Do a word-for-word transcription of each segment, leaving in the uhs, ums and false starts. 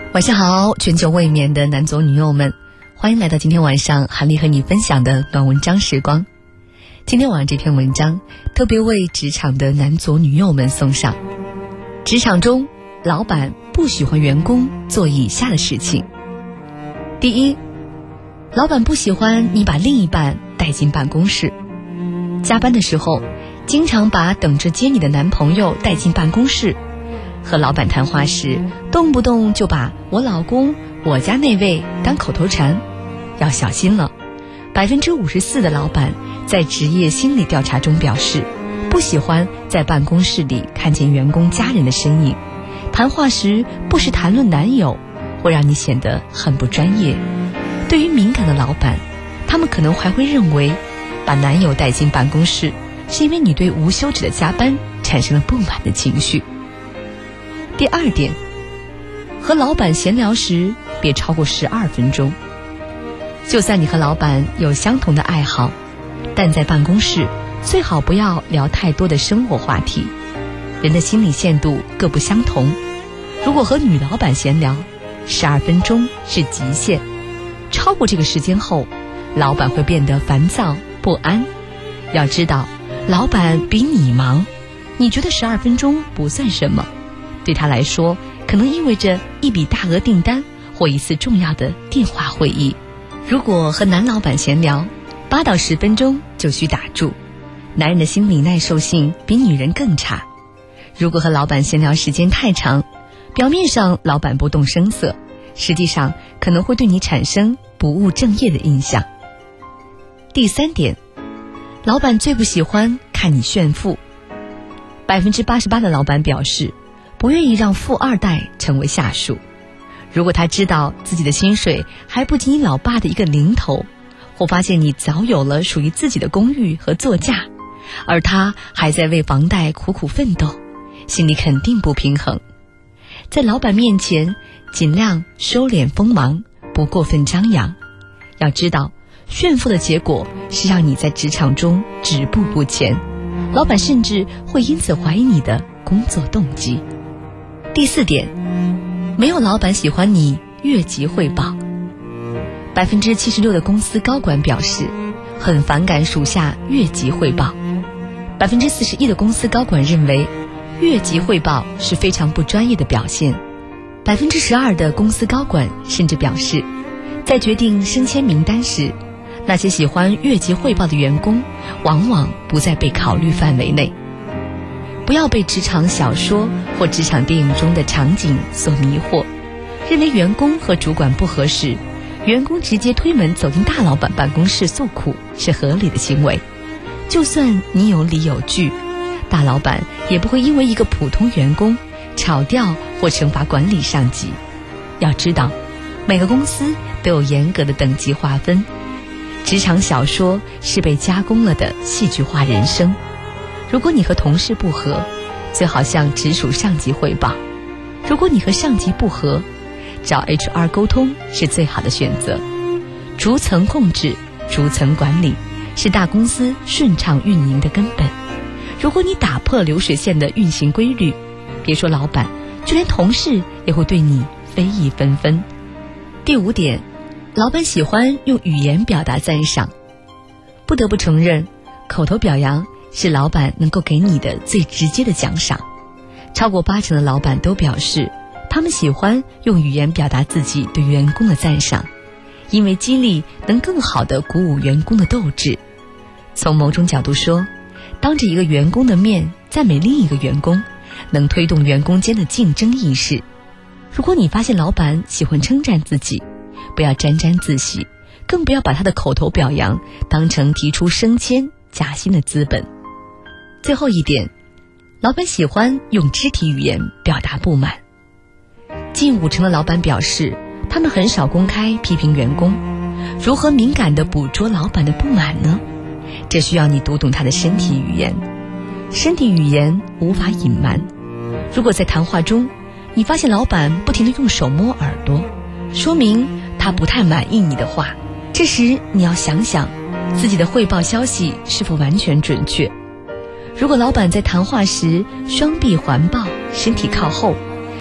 晚上好，全球未眠的男左女右们，欢迎来到今天晚上韩丽和你分享的暖文章时光。今天晚上这篇文章特别为职场的男左女右们送上。职场中，老板不喜欢员工做以下的事情。第一，老板不喜欢你把另一半带进办公室。加班的时候，经常把等着接你的男朋友带进办公室。和老板谈话时，动不动就把我老公、我家那位当口头禅，要小心了。百分之五十四的老板在职业心理调查中表示，不喜欢在办公室里看见员工家人的身影。谈话时不时谈论男友，会让你显得很不专业。对于敏感的老板，他们可能还会认为，把男友带进办公室是因为你对无休止的加班产生了不满的情绪。第二点，和老板闲聊时别超过十二分钟。就算你和老板有相同的爱好，但在办公室最好不要聊太多的生活话题。人的心理限度各不相同，如果和女老板闲聊，十二分钟是极限。超过这个时间后，老板会变得烦躁不安。要知道，老板比你忙，你觉得十二分钟不算什么，对他来说可能意味着一笔大额订单或一次重要的电话会议。如果和男老板闲聊，八到十分钟就需打住。男人的心理耐受性比女人更差。如果和老板闲聊时间太长，表面上老板不动声色，实际上可能会对你产生不务正业的印象。第三点，老板最不喜欢看你炫富。百分之八十八的老板表示，不愿意让富二代成为下属。如果他知道自己的薪水还不及你老爸的一个零头，或发现你早有了属于自己的公寓和座驾，而他还在为房贷苦苦奋斗，心里肯定不平衡。在老板面前尽量收敛锋芒，不过分张扬。要知道，炫富的结果是让你在职场中止步不前，老板甚至会因此怀疑你的工作动机。第四点，没有老板喜欢你越级汇报。百分之七十六的公司高管表示，很反感属下越级汇报。百分之四十一的公司高管认为，越级汇报是非常不专业的表现。百分之十二的公司高管甚至表示，在决定升迁名单时，那些喜欢越级汇报的员工往往不在被考虑范围内。不要被职场小说或职场电影中的场景所迷惑，认为员工和主管不合适，员工直接推门走进大老板办公室诉苦是合理的行为。就算你有理有据，大老板也不会因为一个普通员工炒掉或惩罚管理上级。要知道，每个公司都有严格的等级划分。职场小说是被加工了的戏剧化人生。如果你和同事不和，最好向直属上级汇报。如果你和上级不和，找 H R 沟通是最好的选择。逐层控制、逐层管理是大公司顺畅运营的根本。如果你打破流水线的运行规律，别说老板，就连同事也会对你非议纷纷。第五点，老板喜欢用语言表达赞赏。不得不承认，口头表扬是老板能够给你的最直接的奖赏。超过八成的老板都表示，他们喜欢用语言表达自己对员工的赞赏，因为激励能更好地鼓舞员工的斗志。从某种角度说，当着一个员工的面赞美另一个员工，能推动员工间的竞争意识。如果你发现老板喜欢称赞自己，不要沾沾自喜，更不要把他的口头表扬当成提出升迁加薪的资本。最后一点，老板喜欢用肢体语言表达不满。近五成的老板表示，他们很少公开批评员工。如何敏感地捕捉老板的不满呢？这需要你读懂他的身体语言。身体语言无法隐瞒。如果在谈话中，你发现老板不停地用手摸耳朵，说明他不太满意你的话，这时你要想想自己的汇报消息是否完全准确。如果老板在谈话时双臂环抱，身体靠后，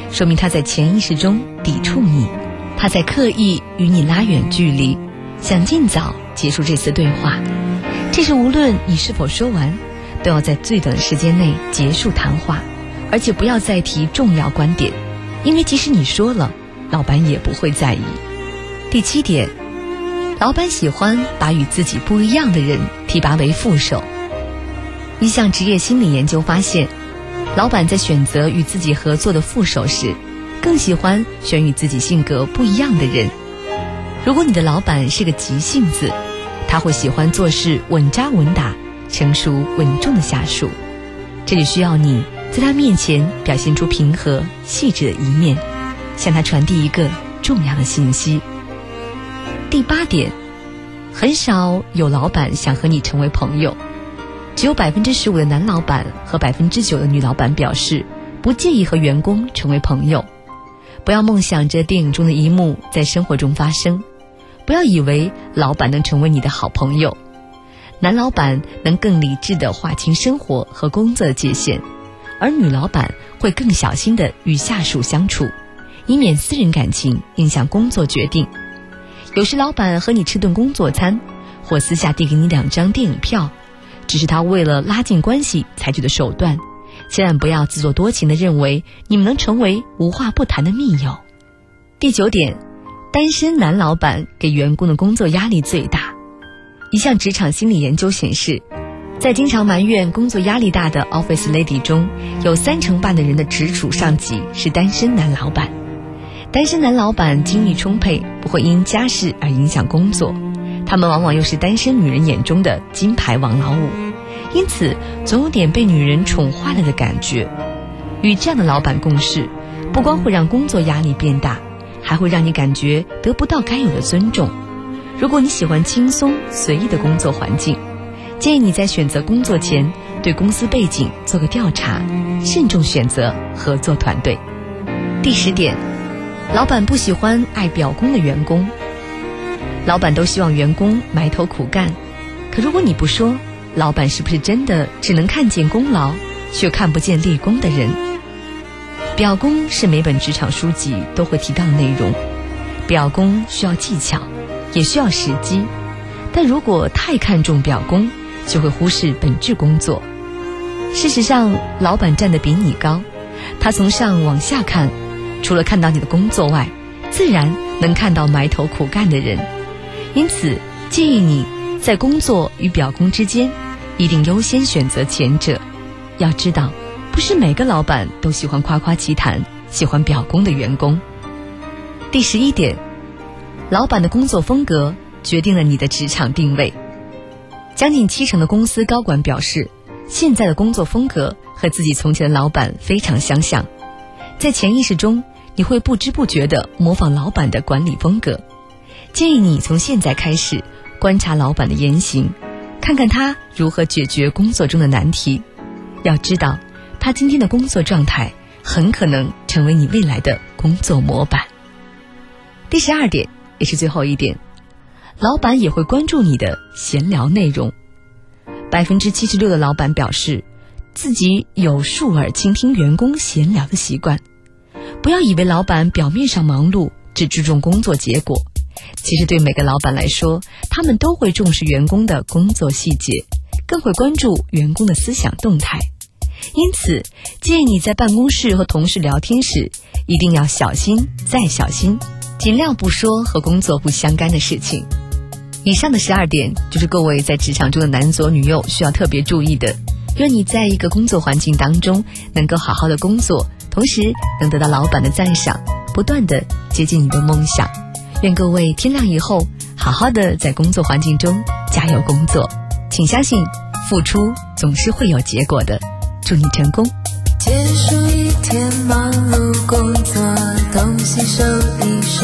说明他在潜意识中抵触你，他在刻意与你拉远距离，想尽早结束这次对话。这是无论你是否说完，都要在最短的时间内结束谈话，而且不要再提重要观点，因为即使你说了，老板也不会在意。第七点，老板喜欢把与自己不一样的人提拔为副手。一项职业心理研究发现，老板在选择与自己合作的副手时，更喜欢选与自己性格不一样的人。如果你的老板是个急性子，他会喜欢做事稳扎稳打、成熟稳重的下属，这里需要你在他面前表现出平和细致的一面，向他传递一个重要的信息。第八点，很少有老板想和你成为朋友，只有百分之十五的男老板和百分之九的女老板表示不介意和员工成为朋友。不要梦想着电影中的一幕在生活中发生，不要以为老板能成为你的好朋友。男老板能更理智地划清生活和工作的界限，而女老板会更小心地与下属相处，以免私人感情影响工作决定。有时老板和你吃顿工作餐，或私下递给你两张电影票，只是他为了拉近关系采取的手段，千万不要自作多情地认为你们能成为无话不谈的密友。第九点，单身男老板给员工的工作压力最大。一项职场心理研究显示，在经常埋怨工作压力大的 Office Lady 中，有三成半的人的直属上级是单身男老板。单身男老板精力充沛，不会因家事而影响工作，他们往往又是单身女人眼中的金牌王老五，因此总有点被女人宠坏了的感觉。与这样的老板共事，不光会让工作压力变大，还会让你感觉得不到该有的尊重。如果你喜欢轻松随意的工作环境，建议你在选择工作前对公司背景做个调查，慎重选择合作团队。第十点，老板不喜欢爱表功的员工。老板都希望员工埋头苦干，可如果你不说，老板是不是真的只能看见功劳却看不见立功的人？表功是每本职场书籍都会提到的内容，表功需要技巧，也需要时机，但如果太看重表功，就会忽视本质工作。事实上，老板站得比你高，他从上往下看，除了看到你的工作外，自然能看到埋头苦干的人。因此，建议你在工作与表功之间，一定优先选择前者。要知道，不是每个老板都喜欢夸夸其谈，喜欢表功的员工。第十一点，老板的工作风格决定了你的职场定位。将近七成的公司高管表示，现在的工作风格和自己从前的老板非常相像。在潜意识中，你会不知不觉地模仿老板的管理风格。建议你从现在开始观察老板的言行，看看他如何解决工作中的难题。要知道，他今天的工作状态很可能成为你未来的工作模板。第十二点，也是最后一点，老板也会关注你的闲聊内容。百分之七十六的老板表示，自己有竖耳倾听员工闲聊的习惯。不要以为老板表面上忙碌，只注重工作结果。其实对每个老板来说，他们都会重视员工的工作细节，更会关注员工的思想动态。因此，建议你在办公室和同事聊天时，一定要小心再小心，尽量不说和工作不相干的事情。以上的十二点就是各位在职场中的男左女右需要特别注意的。愿你在一个工作环境当中能够好好的工作，同时能得到老板的赞赏，不断的接近你的梦想。愿各位天亮以后好好的在工作环境中加油工作，请相信付出总是会有结果的。祝你成功。 结束一天忙碌工作，东西收一收，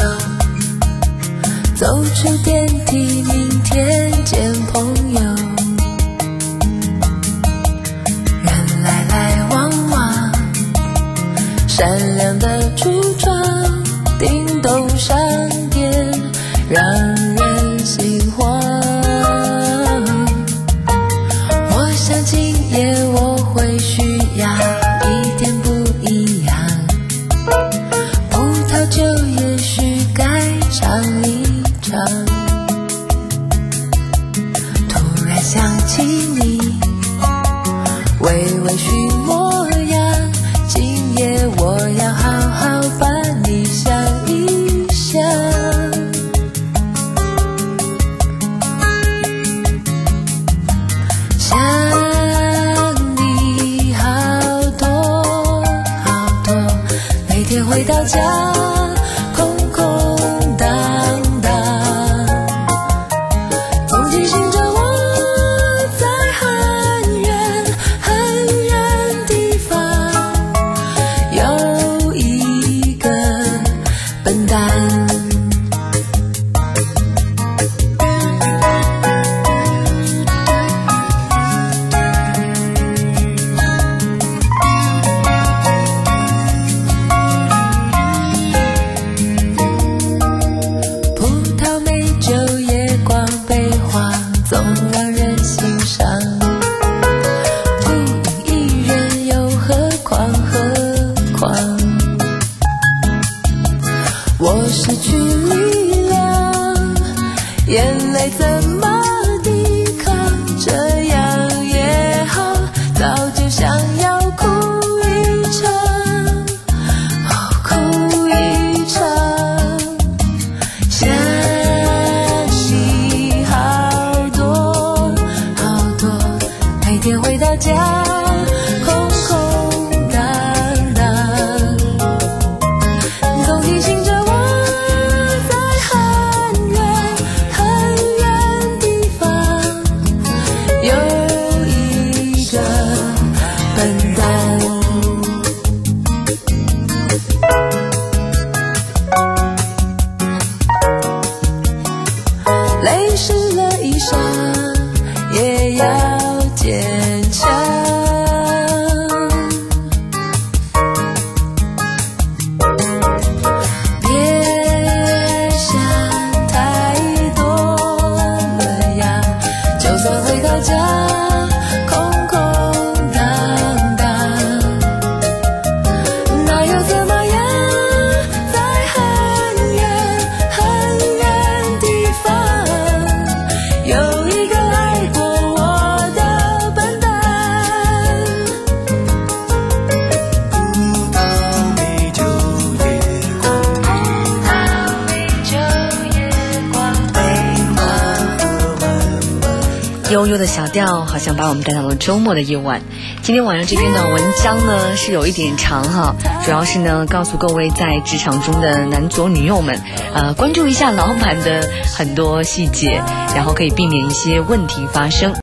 走出电梯，明天见朋友。人来来往往，闪亮的橱窗，叮咚商店，让人心慌。我想今夜我会需要一点不一样。 唱一唱。突然想起你微微醺模样，今夜我要好好把你想一想。想你好多好多，每天回到家空空荡荡，总提醒着我在很远很远地方有一个笨蛋。总让人欣赏，不一人又何况何况，我失去力量，眼泪怎么抵抗？这样也好，早就想要哭一场，哦，哭一场。想每天回到家空空荡荡，总提醒着我在很远很远地方有一个笨蛋。泪湿了衣裳也要坚强，别想太多了呀，就算回到家空空荡荡，那又怎么样？在很远很远地方有一个爱过我的笨蛋。 悠悠的小调好像把我们带到了周末的夜晚。今天晚上这篇的文章呢是有一点长哈，主要是呢告诉各位在职场中的男左女右们，呃，关注一下老板的很多细节，然后可以避免一些问题发生。